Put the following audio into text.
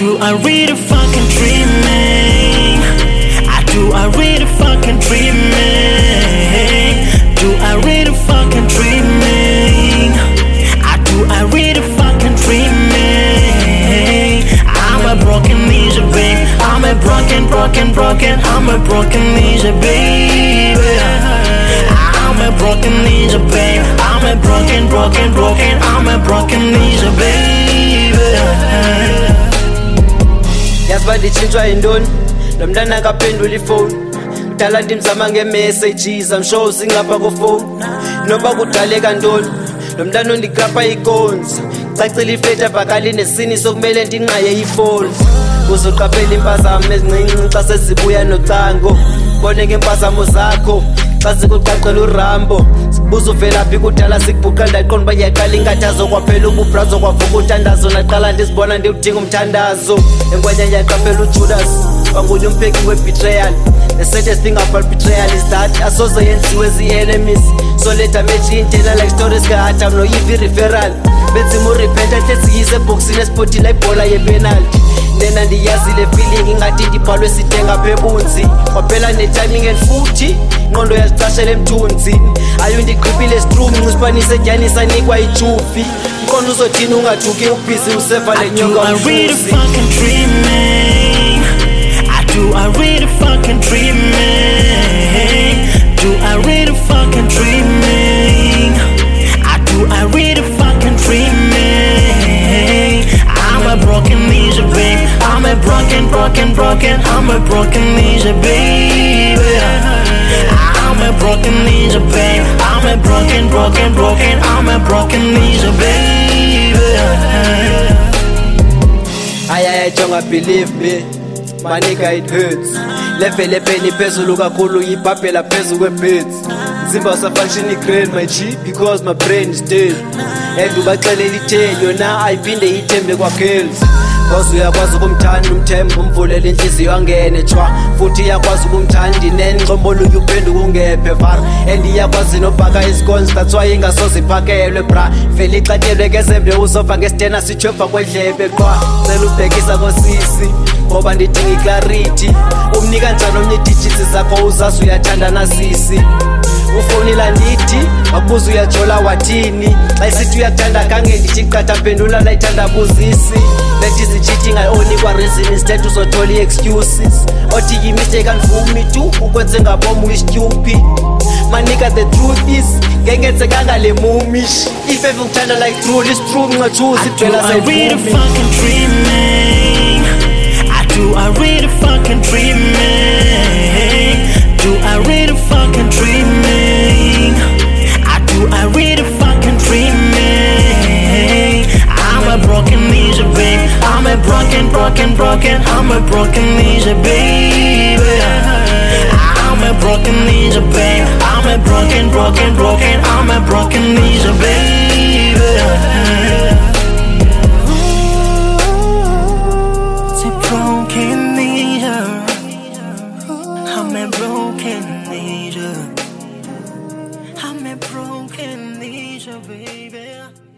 do I really fucking dreaming? Do I really fucking dreaming? Do I really fucking dreaming? Do I really fucking dreaming? I'm a broken ninja, babe. I'm a broken, I'm a broken ninja, baby. I'm a broken ninja, babe. I'm a broken, I'm a broken ninja, baby. Yaziba nditshintshwa yintoni lo mntana akaphendula ifowuni kudala ndimzama nge-messages I'm sure singapha kofowuni noba kudaleka ntoni lo mntana ondikrapha iikonzi cacile ifleta vakali nesini sokumele ndinqaye ifowuni uzoqaphela impazamo ezincinci xa sezibuya nocango bone ngempazamo zakho xa sikuqaqela urambo sikubuza uvelaphi kudala sikubhuqa ndaqonda uba yaqala inkathazo kwaphela ububhrazo kwavuka uthandazo naqala ndizibona ndiwudinga umthandazo engwenya yaqaphela ujudas wanguye umpheki we-betrayal the saddest thing about betrayal is that asoze yenziwe zi-enemies so let damage intela like stories ka-hata mno-ev referral benzima urepenta hle siyise ebhokisini esipotila ibhola yepenalty nena ndiyazile feeling ingathi ndibhalwe sitenga phebunzi kwaphela netiming and futhi ingqondo yazicashela emthunzini ayundiqhiphile strum ncisiphanise dyanisa nikwa ijufi mqondo uzothini ungathuki ubhizi usefa le nyoka umfuzi Do I really fucking dreaming? Do I really fucking dreaming? Do I really fucking dreaming? I'm a broken ninja, babe. I'm a broken, I'm a broken ninja, baby. I'm a broken ninja, babe. I'm a broken, I'm a broken ninja, baby. I don't believe me. My nigga, it hurts. Level penny phezulu kakhulu yibhabhela phezu kwe-beats Zimba usafunction i-grain my G because my brain is dead and ubaxelela ithenyo na ayiphinde ithembe kwa-girls cause uyakwazi ukumthanda umthemba umvulela inhliziyo angene jwa futhi iyakwazi ukumthanda inencombolo uyuphenduka ungephe vara and iyakwazi nobhaka izikonzi that's why ingasoze iphakelwe bra vele ixatyelwe kezembe uzofa ngesitena sitshweva kwendlebe qwa cela ubhekisa kosisi ngoba ndidinga iclarity umnika njani omnye digits zakho uzazi uyathanda nasisi ufonila ndithi wakubuza uyajola wathini xa isithi uyathanda kange ndithi qatha phendula layithanda buzisi lethi zicheating ayoni kwa reason instead uzothola i-excuses othi yi-mistake andivumi tu ukwenze ngabom uyi-stupid manika the truth is ngengenzekanga le mumish if ever ukuthanda like true is true ncachuzi iphela sayivumi Do I really fucking dreaming? Do I really fucking dreaming? Do I really fucking dreaming? I'm a broken ninja, babe. I'm a broken, I'm a broken ninja, baby. I'm a broken ninja, babe. I'm a broken, I'm a broken ninja, baby. I'm a broken ninja, I'm a broken ninja, baby.